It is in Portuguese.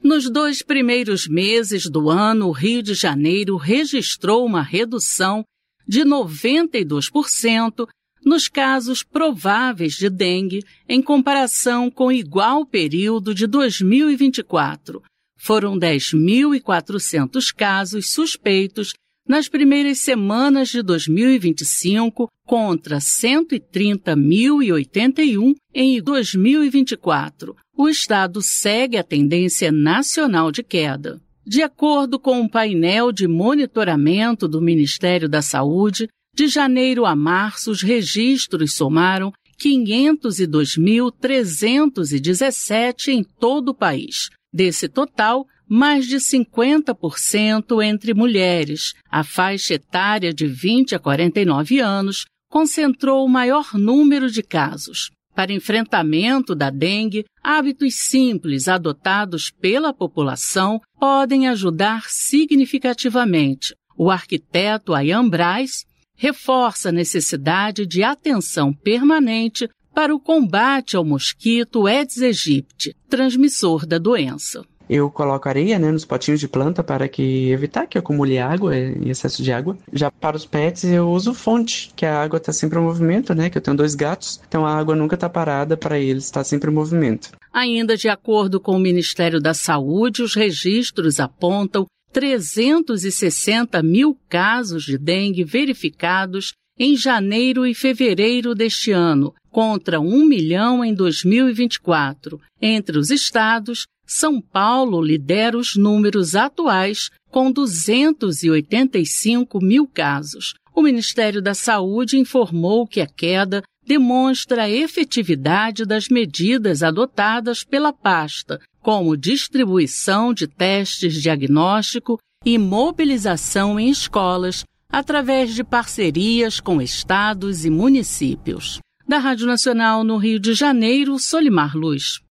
Nos 2 primeiros meses do ano, o Rio de Janeiro registrou uma redução de 92% nos casos prováveis de dengue em comparação com o igual período de 2024. Foram 10.400 casos suspeitos nas primeiras semanas de 2025 contra 130.081 em 2024. O estado segue a tendência nacional de queda. De acordo com o painel de monitoramento do Ministério da Saúde, de janeiro a março, os registros somaram 502.317 em todo o país. Desse total, mais de 50% entre mulheres. A faixa etária de 20 a 49 anos concentrou o maior número de casos. Para enfrentamento da dengue, hábitos simples adotados pela população podem ajudar significativamente. O arquiteto Ayan Braz reforça a necessidade de atenção permanente para o combate ao mosquito Aedes aegypti, transmissor da doença. Eu coloco areia, nos potinhos de planta para evitar que acumule água e excesso de água. Já para os pets eu uso fonte, que a água está sempre em movimento, que eu tenho 2 gatos, então a água nunca está parada para eles, está sempre em movimento. Ainda de acordo com o Ministério da Saúde, os registros apontam 360 mil casos de dengue verificados em janeiro e fevereiro deste ano, contra 1 milhão em 2024. Entre os estados, São Paulo lidera os números atuais, com 285 mil casos. O Ministério da Saúde informou que a queda demonstra a efetividade das medidas adotadas pela pasta, como distribuição de testes diagnóstico e mobilização em escolas, através de parcerias com estados e municípios. Da Rádio Nacional no Rio de Janeiro, Solimar Luz.